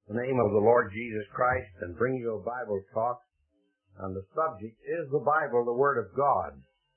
In the name of the Lord Jesus Christ, and bring you a Bible talk on the subject, Is the Bible the Word of God?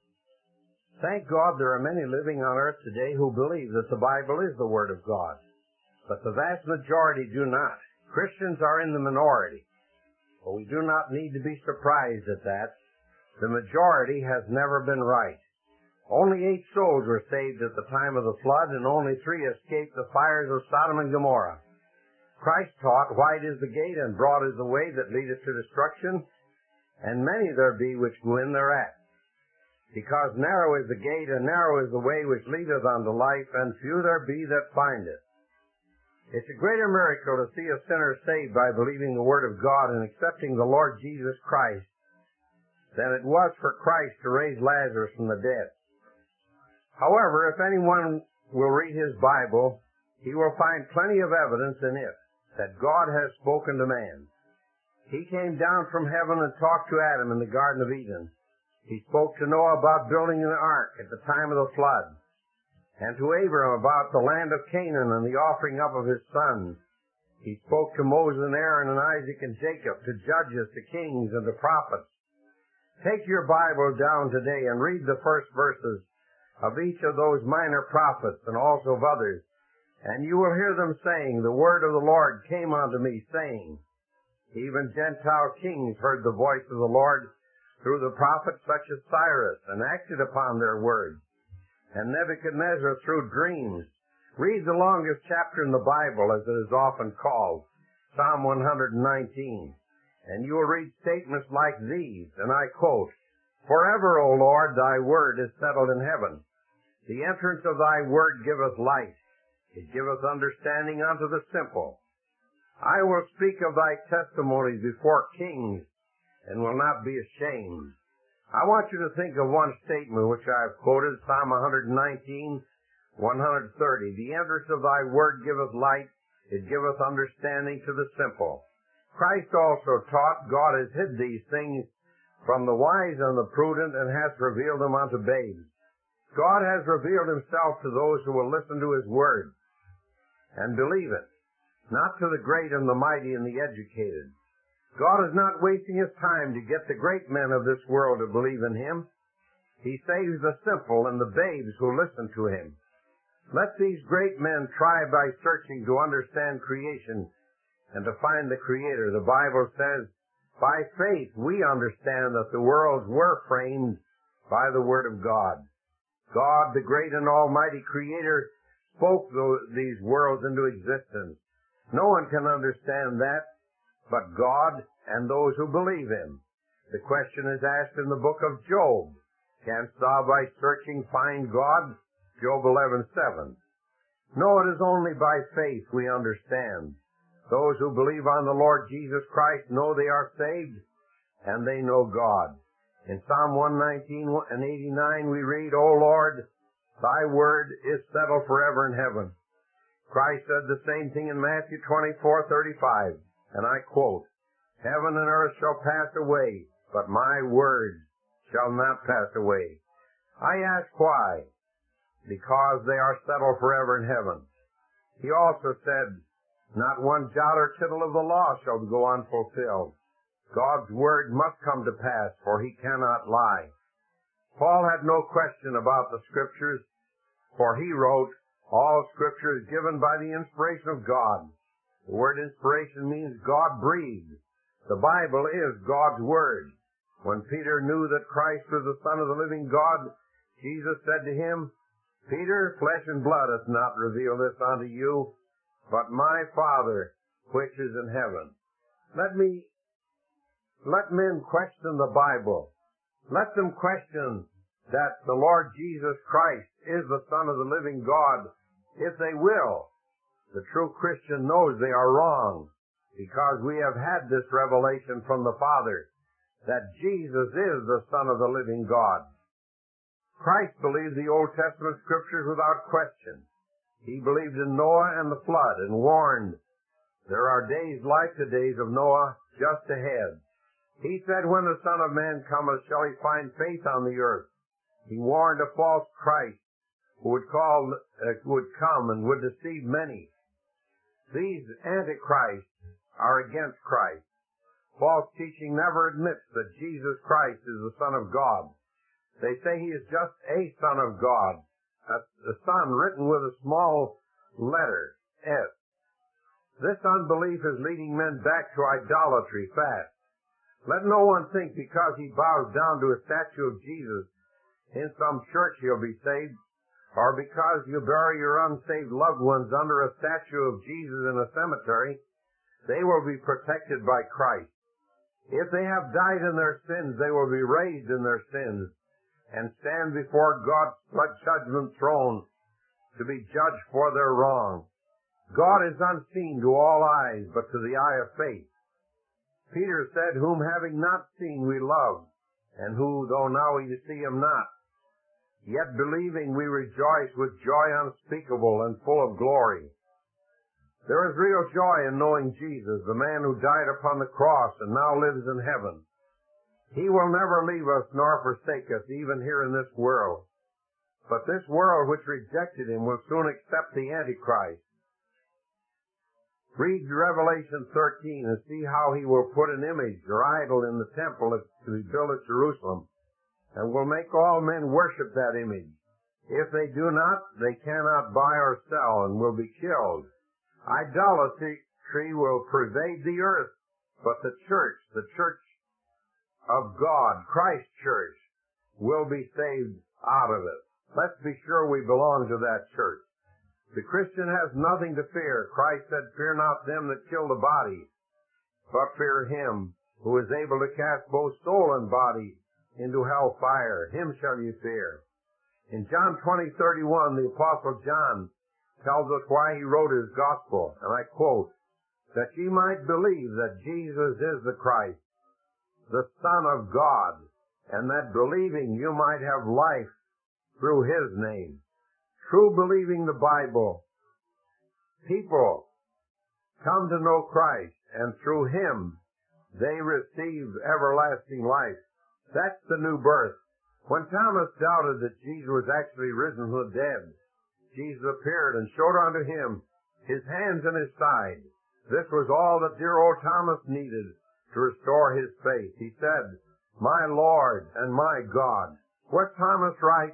Thank God there are many living on earth today who believe that the Bible is the Word of God, but the vast majority do not. Christians are in the minority, but we do not need to be surprised at that. The majority has never been right. Only 8 souls were saved at the time of the flood, and only 3 escaped the fires of Sodom and Gomorrah. Christ taught, Wide is the gate, and broad is the way that leadeth to destruction, and many there be which go in thereat. Because narrow is the gate, and narrow is the way which leadeth unto life, and few there be that find it. It's a greater miracle to see a sinner saved by believing the Word of God and accepting the Lord Jesus Christ than it was for Christ to raise Lazarus from the dead. However, if anyone will read his Bible, he will find plenty of evidence in it that God has spoken to man. He came down from heaven and talked to Adam in the Garden of Eden. He spoke to Noah about building an ark at the time of the flood, and to Abraham about the land of Canaan and the offering up of his sons. He spoke to Moses and Aaron and Isaac and Jacob, to judges, to kings, and to prophets. Take your Bible down today and read the first verses of each of those minor prophets and also of others, and you will hear them saying, The word of the Lord came unto me, saying. Even Gentile kings heard the voice of the Lord through the prophets such as Cyrus, and acted upon their words. And Nebuchadnezzar through dreams. Read the longest chapter in the Bible, as it is often called, Psalm 119. And you will read statements like these, and I quote, Forever, O Lord, thy word is settled in heaven. The entrance of thy word giveth light. It giveth understanding unto the simple. I will speak of thy testimonies before kings, and will not be ashamed. I want you to think of one statement which I have quoted, Psalm 119, 130. The entrance of thy word giveth light, it giveth understanding to the simple. Christ also taught, God has hid these things from the wise and the prudent, and hath revealed them unto babes. God has revealed himself to those who will listen to his word and believe it, not to the great and the mighty and the educated. God is not wasting his time to get the great men of this world to believe in him. He saves the simple and the babes who listen to him. Let these great men try by searching to understand creation and to find the Creator. The Bible says, By faith we understand that the worlds were framed by the Word of God. God, the great and almighty Creator, spoke these worlds into existence. No one can understand that but God and those who believe him. The question is asked in the book of Job. Canst thou by searching find God? Job 11:7. No, it is only by faith we understand. Those who believe on the Lord Jesus Christ know they are saved, and they know God. In Psalm 119 and 89 we read, O Lord, thy word is settled forever in heaven. Christ said the same thing in Matthew 24:35, and I quote, Heaven and earth shall pass away, but my words shall not pass away. I ask why? Because they are settled forever in heaven. He also said, Not one jot or tittle of the law shall go unfulfilled. God's word must come to pass, for he cannot lie. Paul had no question about the Scriptures, for he wrote, All Scripture is given by the inspiration of God. The word inspiration means God breathed. The Bible is God's Word. When Peter knew that Christ was the Son of the living God, Jesus said to him, Peter, flesh and blood hath not revealed this unto you, but my Father which is in heaven. Let men question the Bible. Let them question that the Lord Jesus Christ is the Son of the living God, if they will. The true Christian knows they are wrong, because we have had this revelation from the Father, that Jesus is the Son of the living God. Christ believed the Old Testament Scriptures without question. He believed in Noah and the flood, and warned, There are days like the days of Noah just ahead. He said, When the Son of Man cometh, shall he find faith on the earth? He warned a false Christ who would come and would deceive many. These antichrists are against Christ. False teaching never admits that Jesus Christ is the Son of God. They say he is just a Son of God, a Son written with a small letter, S. This unbelief is leading men back to idolatry fast. Let no one think because he bows down to a statue of Jesus in some church he'll be saved, or because you bury your unsaved loved ones under a statue of Jesus in a cemetery, they will be protected by Christ. If they have died in their sins, they will be raised in their sins and stand before God's judgment throne to be judged for their wrong. God is unseen to all eyes, but to the eye of faith. Peter said, whom having not seen we love, and who, though now we see him not, yet believing we rejoice with joy unspeakable and full of glory. There is real joy in knowing Jesus, the man who died upon the cross and now lives in heaven. He will never leave us nor forsake us, even here in this world. But this world which rejected him will soon accept the Antichrist. Read Revelation 13 and see how he will put an image or idol in the temple to be built at Jerusalem, and will make all men worship that image. If they do not, they cannot buy or sell and will be killed. Idolatry will pervade the earth, but the church of God, Christ's church, will be saved out of it. Let's be sure we belong to that church. The Christian has nothing to fear. Christ said, fear not them that kill the body, but fear him who is able to cast both soul and body into hell fire. Him shall you fear. In John 20:31, the Apostle John tells us why he wrote his gospel, and I quote, that ye might believe that Jesus is the Christ, the Son of God, and that believing you might have life through his name. True believing the Bible, people come to know Christ, and through him they receive everlasting life. That's the new birth. When Thomas doubted that Jesus was actually risen from the dead, Jesus appeared and showed unto him his hands and his side. This was all that dear old Thomas needed to restore his faith. He said, my Lord and my God. Was Thomas right?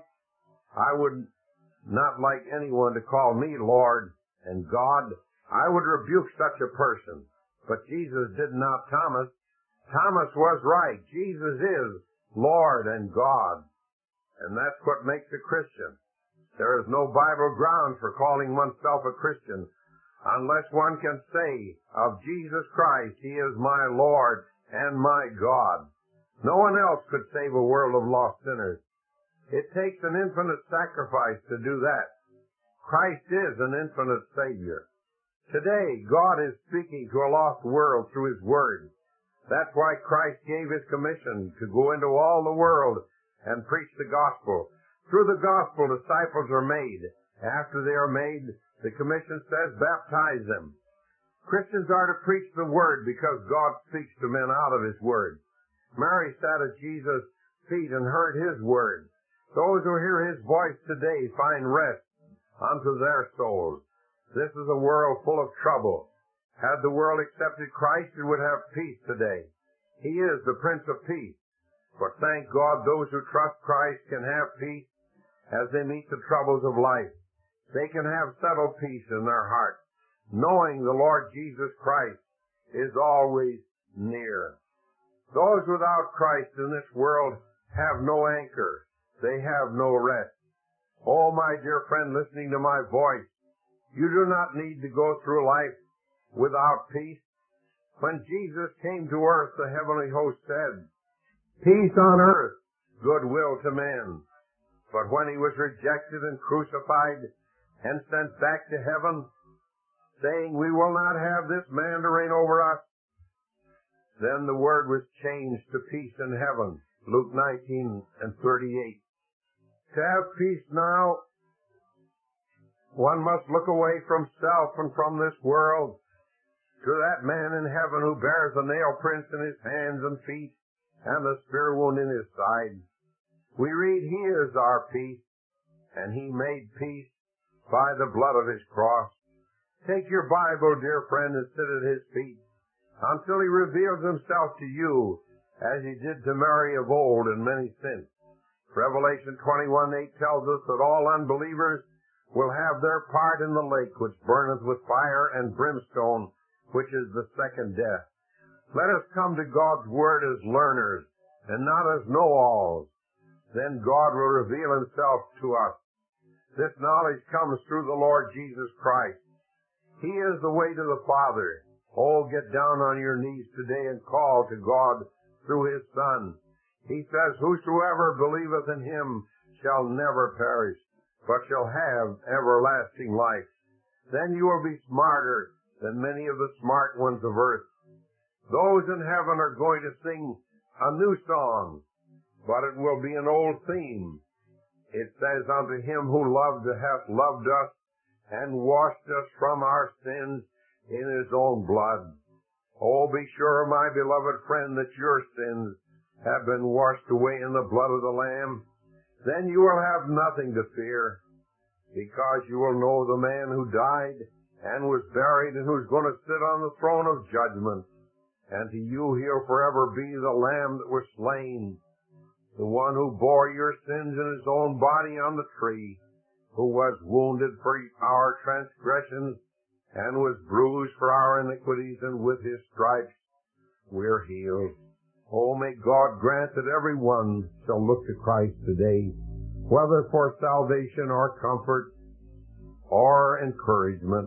I would not like anyone to call me Lord and God. I would rebuke such a person. But Jesus did not Thomas. Thomas was right. Jesus is Lord and God. And that's what makes a Christian. There is no Bible ground for calling oneself a Christian unless one can say of Jesus Christ, he is my Lord and my God. No one else could save a world of lost sinners. It takes an infinite sacrifice to do that. Christ is an infinite Savior. Today, God is speaking to a lost world through his Word. That's why Christ gave his commission to go into all the world and preach the gospel. Through the gospel, disciples are made. After they are made, the commission says, baptize them. Christians are to preach the Word because God speaks to men out of his Word. Mary sat at Jesus' feet and heard his Word. Those who hear his voice today find rest unto their souls. This is a world full of trouble. Had the world accepted Christ, it would have peace today. He is the Prince of Peace. But thank God those who trust Christ can have peace as they meet the troubles of life. They can have settled peace in their heart, knowing the Lord Jesus Christ is always near. Those without Christ in this world have no anchor. They have no rest. Oh, my dear friend listening to my voice, you do not need to go through life without peace. When Jesus came to earth, the heavenly host said, peace on earth, goodwill to men. But when he was rejected and crucified and sent back to heaven, saying, we will not have this man to reign over us, then the word was changed to peace in heaven. Luke 19:38. To have peace now, one must look away from self and from this world to that man in heaven who bears the nail prints in his hands and feet and the spear wound in his side. We read, he is our peace, and he made peace by the blood of his cross. Take your Bible, dear friend, and sit at his feet until he reveals himself to you, as he did to Mary of old and many since. Revelation 21:8 tells us that all unbelievers will have their part in the lake which burneth with fire and brimstone, which is the second death. Let us come to God's Word as learners and not as know-alls. Then God will reveal himself to us. This knowledge comes through the Lord Jesus Christ. He is the way to the Father. Oh, get down on your knees today and call to God through his Son. He says, whosoever believeth in him shall never perish, but shall have everlasting life. Then you will be smarter than many of the smart ones of earth. Those in heaven are going to sing a new song, but it will be an old theme. It says, unto him who loved hath loved us and washed us from our sins in his own blood. Oh, be sure, my beloved friend, that your sins have been washed away in the blood of the Lamb. Then you will have nothing to fear, because you will know the man who died and was buried and who's going to sit on the throne of judgment. And to you he'll forever be the Lamb that was slain, the one who bore your sins in his own body on the tree, who was wounded for our transgressions and was bruised for our iniquities, and with his stripes we're healed. Oh, may God grant that every one shall look to Christ today, whether for salvation or comfort or encouragement.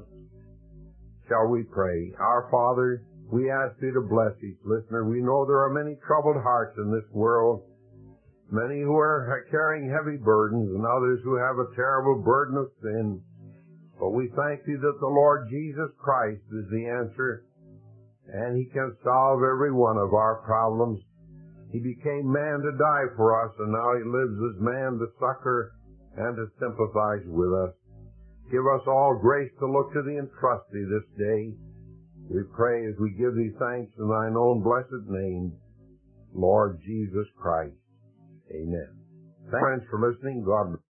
Shall we pray? Our Father, we ask thee to bless each listener. We know there are many troubled hearts in this world, many who are carrying heavy burdens, and others who have a terrible burden of sin. But we thank thee that the Lord Jesus Christ is the answer, and he can solve every one of our problems. He became man to die for us, and now he lives as man to succor and to sympathize with us. Give us all grace to look to thee and trust thee this day. We pray as we give thee thanks in thine own blessed name, Lord Jesus Christ. Amen. Thanks, friends, for listening. God bless.